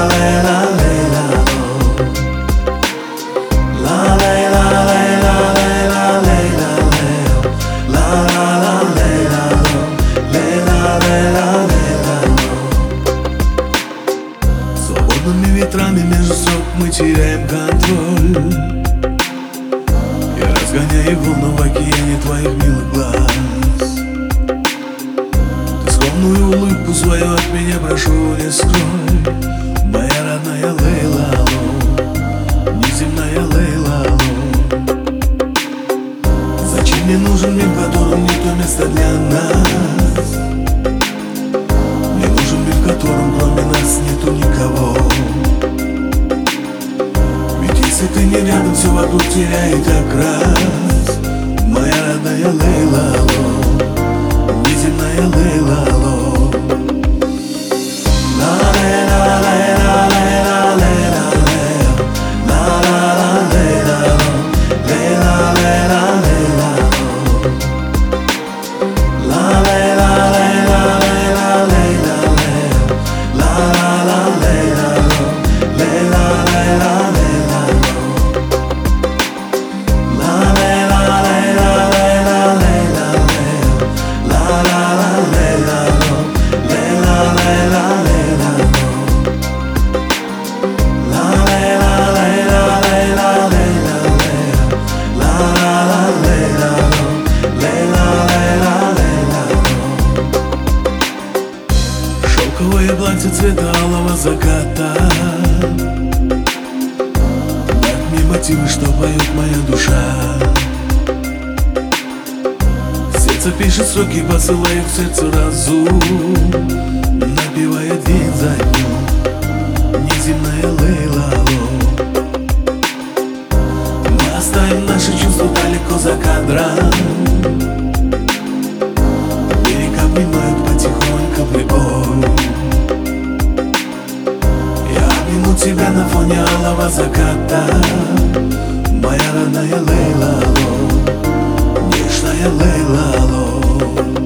Свободными ветрами между строк мы теряем контроль. Я разгоняю волны в океане твоих милых глаз. Ты скромную улыбку свою от меня прошу не скрой. Моя родная Лейла, неземная Лейла. Зачем мне нужен мир, в котором нет места для нас? Мне нужен мир, в котором кроме нас нету никого. Ведь если ты не рядом, все вокруг теряет окрас. Моя родная Лейла, неземная Лейла. Шелковое платье цвета алого заката, так мне мотивы, что поет моя душа. Сердце пишет строки, посылает к сердцу разум, напевая день за днем. Неземная Лейла, мы оставим наши чувства далеко за кадром. Берег обнимают потихоньку прибой. Тебя на фоне алого заката, моя родная Лейла, нежная Лейла.